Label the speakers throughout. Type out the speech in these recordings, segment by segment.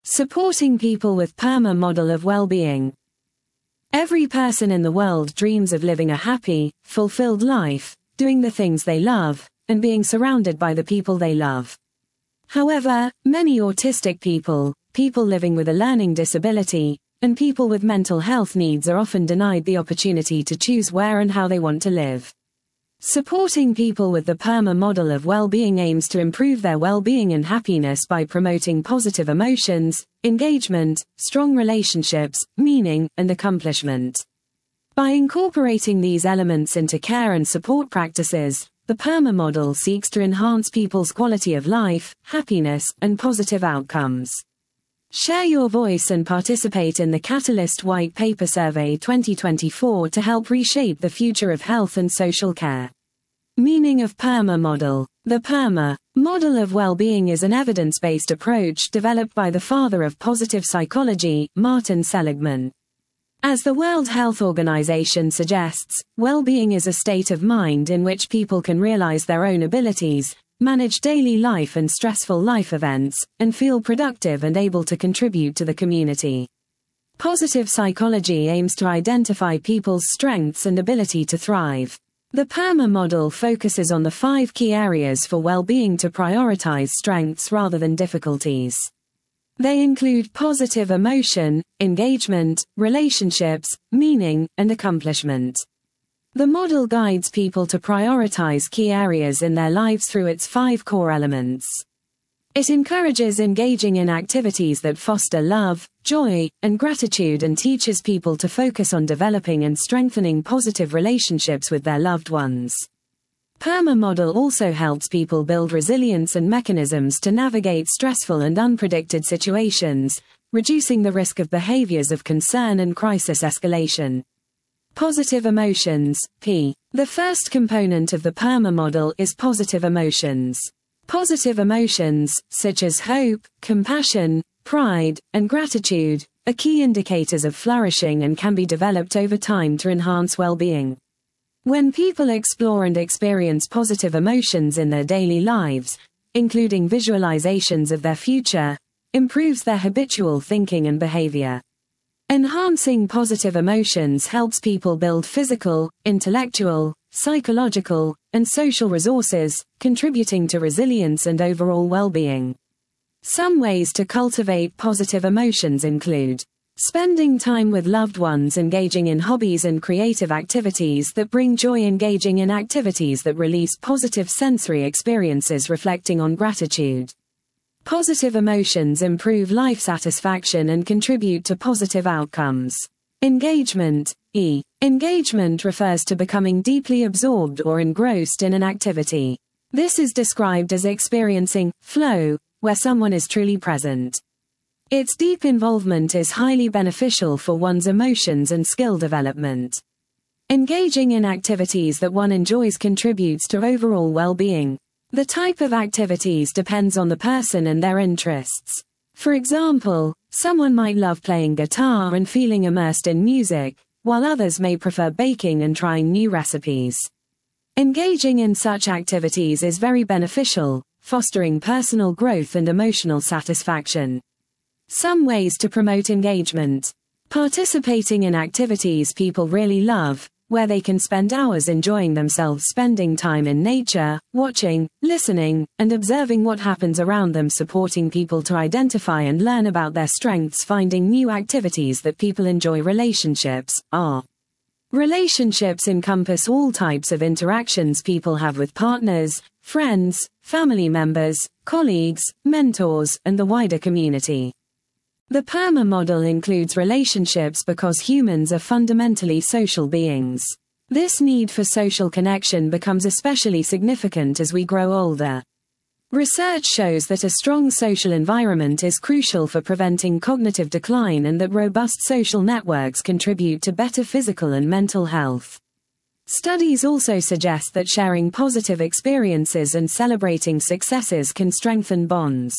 Speaker 1: Supporting people with PERMA model of well-being. Every person in the world dreams of living a happy, fulfilled life, doing the things they love, and being surrounded by the people they love. However, many autistic people, people living with a learning disability, and people with mental health needs are often denied the opportunity to choose where and how they want to live. Supporting people with the PERMA model of well-being aims to improve their well-being and happiness by promoting positive emotions, engagement, strong relationships, meaning, and accomplishment. By incorporating these elements into care and support practices, the PERMA model seeks to enhance people's quality of life, happiness, and positive outcomes. Share your voice and participate in the Catalyst White Paper Survey 2024 to help reshape the future of health and social care. Meaning of PERMA model. The PERMA model of well-being is an evidence-based approach developed by the father of positive psychology, Martin Seligman. As the World Health Organization suggests, well-being is a state of mind in which people can realize their own abilities, manage daily life and stressful life events, and feel productive and able to contribute to the community. Positive psychology aims to identify people's strengths and ability to thrive. The PERMA model focuses on the 5 key areas for well-being to prioritize strengths rather than difficulties. They include positive emotion, engagement, relationships, meaning, and accomplishment. The model guides people to prioritize key areas in their lives through its 5 core elements. It encourages engaging in activities that foster love, joy, and gratitude and teaches people to focus on developing and strengthening positive relationships with their loved ones. PERMA model also helps people build resilience and mechanisms to navigate stressful and unpredicted situations, reducing the risk of behaviors of concern and crisis escalation. Positive emotions, P. The first component of the PERMA model is positive emotions. Positive emotions, such as hope, compassion, pride, and gratitude, are key indicators of flourishing and can be developed over time to enhance well-being. When people explore and experience positive emotions in their daily lives, including visualizations of their future, improves their habitual thinking and behavior. Enhancing positive emotions helps people build physical, intellectual, psychological, and social resources, contributing to resilience and overall well-being. Some ways to cultivate positive emotions include spending time with loved ones, engaging in hobbies and creative activities that bring joy, engaging in activities that release positive sensory experiences, reflecting on gratitude. Positive emotions improve life satisfaction and contribute to positive outcomes. Engagement, E. Engagement refers to becoming deeply absorbed or engrossed in an activity. This is described as experiencing flow, where someone is truly present. Its deep involvement is highly beneficial for one's emotions and skill development. Engaging in activities that one enjoys contributes to overall well-being. The type of activities depends on the person and their interests. For example, someone might love playing guitar and feeling immersed in music, while others may prefer baking and trying new recipes. Engaging in such activities is very beneficial, fostering personal growth and emotional satisfaction. Some ways to promote engagement. Participating in activities people really love, where they can spend hours enjoying themselves, spending time in nature, watching, listening, and observing what happens around them, supporting people to identify and learn about their strengths, finding new activities that people enjoy. Relationships, R. Relationships encompass all types of interactions people have with partners, friends, family members, colleagues, mentors, and the wider community. The PERMA model includes relationships because humans are fundamentally social beings. This need for social connection becomes especially significant as we grow older. Research shows that a strong social environment is crucial for preventing cognitive decline and that robust social networks contribute to better physical and mental health. Studies also suggest that sharing positive experiences and celebrating successes can strengthen bonds.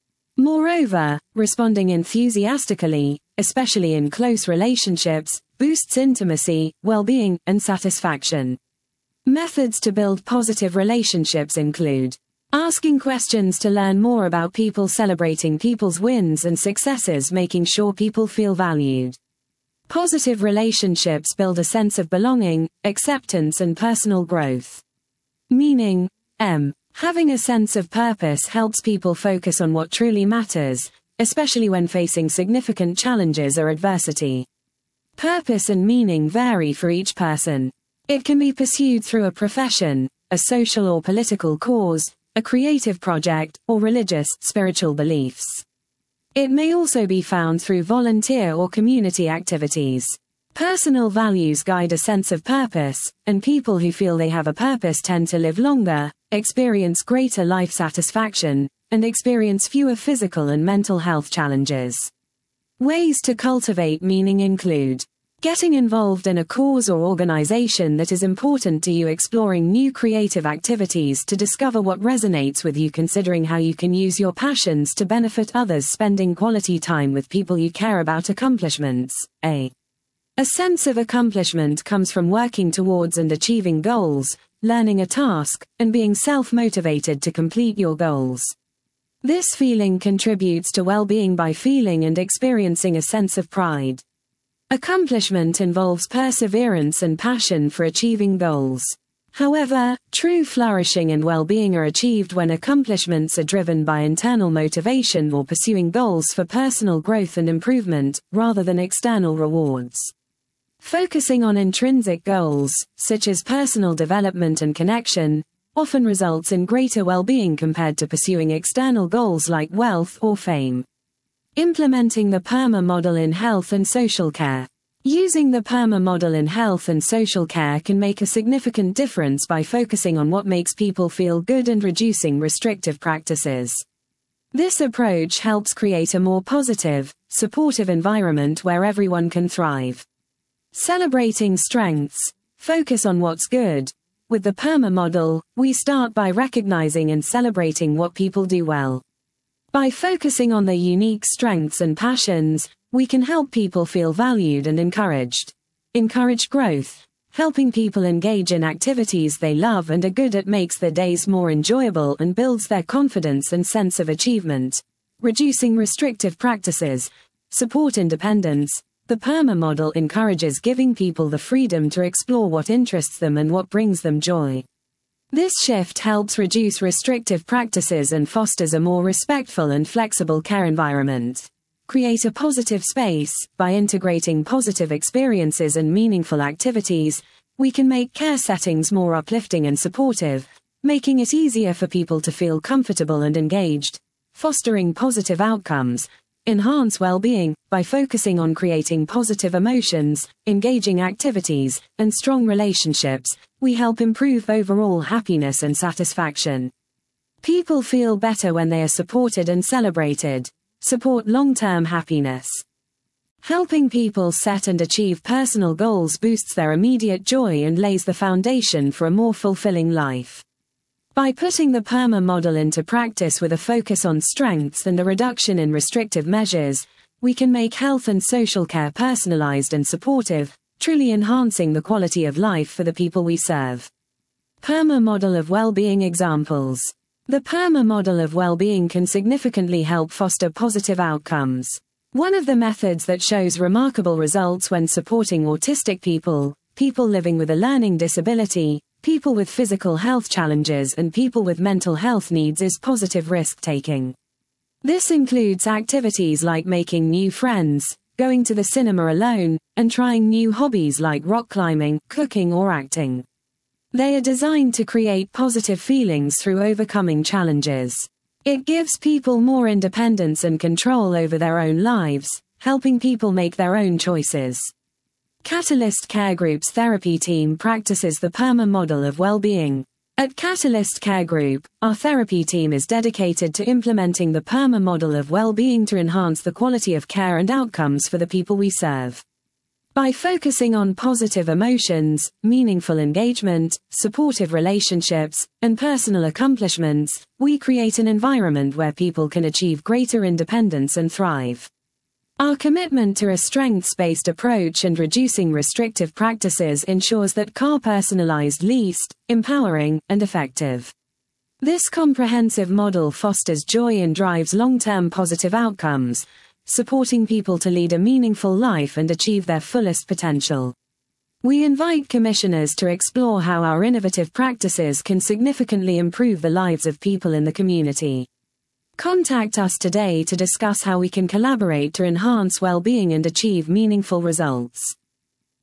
Speaker 1: Moreover, responding enthusiastically, especially in close relationships, boosts intimacy, well-being, and satisfaction. Methods to build positive relationships include Asking questions to learn more about people, celebrating people's wins and successes, making sure people feel valued. Positive relationships build a sense of belonging, acceptance and personal growth. Meaning. Having a sense of purpose helps people focus on what truly matters, especially when facing significant challenges or adversity. Purpose and meaning vary for each person. It can be pursued through a profession, a social or political cause, a creative project, or religious, spiritual beliefs. It may also be found through volunteer or community activities. Personal values guide a sense of purpose, and people who feel they have a purpose tend to live longer, experience greater life satisfaction, and experience fewer physical and mental health challenges. Ways to cultivate meaning include getting involved in a cause or organization that is important to you, exploring new creative activities to discover what resonates with you, considering how you can use your passions to benefit others, spending quality time with people you care about, accomplishments. A sense of accomplishment comes from working towards and achieving goals, learning a task, and being self-motivated to complete your goals. This feeling contributes to well-being by feeling and experiencing a sense of pride. Accomplishment involves perseverance and passion for achieving goals. However, true flourishing and well-being are achieved when accomplishments are driven by internal motivation or pursuing goals for personal growth and improvement, rather than external rewards. Focusing on intrinsic goals, such as personal development and connection, often results in greater well-being compared to pursuing external goals like wealth or fame. Implementing the PERMA model in health and social care. Using the PERMA model in health and social care can make a significant difference by focusing on what makes people feel good and reducing restrictive practices. This approach helps create a more positive, supportive environment where everyone can thrive. Celebrating strengths. Focus on what's good. With the PERMA model, we start by recognizing and celebrating what people do well. By focusing on their unique strengths and passions, we can help people feel valued and encouraged. Encourage growth. Helping people engage in activities they love and are good at makes their days more enjoyable and builds their confidence and sense of achievement. Reducing restrictive practices. Support independence. The PERMA model encourages giving people the freedom to explore what interests them and what brings them joy. This shift helps reduce restrictive practices and fosters a more respectful and flexible care environment. Create a positive space. By integrating positive experiences and meaningful activities, we can make care settings more uplifting and supportive, making it easier for people to feel comfortable and engaged. Fostering positive outcomes. Enhance well-being. By focusing on creating positive emotions, engaging activities, and strong relationships, we help improve overall happiness and satisfaction. People feel better when they are supported and celebrated. Support long-term happiness. Helping people set and achieve personal goals boosts their immediate joy and lays the foundation for a more fulfilling life. By putting the PERMA model into practice with a focus on strengths and a reduction in restrictive measures, we can make health and social care personalized and supportive, truly enhancing the quality of life for the people we serve. PERMA model of well-being examples. The PERMA model of well-being can significantly help foster positive outcomes. One of the methods that shows remarkable results when supporting autistic people, people living with a learning disability, people with physical health challenges and people with mental health needs is positive risk-taking. This includes activities like making new friends, going to the cinema alone, and trying new hobbies like rock climbing, cooking or acting. They are designed to create positive feelings through overcoming challenges. It gives people more independence and control over their own lives, helping people make their own choices. Catalyst Care Group's therapy team practices the PERMA model of well-being. At Catalyst Care Group, our therapy team is dedicated to implementing the PERMA model of well-being to enhance the quality of care and outcomes for the people we serve. By focusing on positive emotions, meaningful engagement, supportive relationships, and personal accomplishments, we create an environment where people can achieve greater independence and thrive. Our commitment to a strengths-based approach and reducing restrictive practices ensures that care personalized, least, empowering, and effective. This comprehensive model fosters joy and drives long-term positive outcomes, supporting people to lead a meaningful life and achieve their fullest potential. We invite commissioners to explore how our innovative practices can significantly improve the lives of people in the community. Contact us today to discuss how we can collaborate to enhance well-being and achieve meaningful results.